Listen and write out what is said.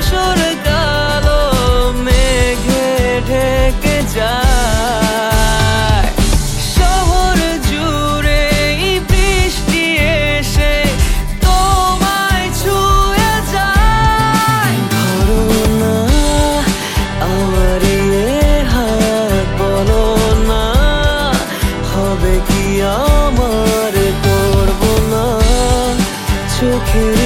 ধূসর কালো মেঘে ঢেকে যায়। শহর জুড়ে বৃষ্টি এসে তোমায় ছুঁয়ে যায়। ধরো না আমার হাত, বলো না হবে কি আমার, করবো না চোখের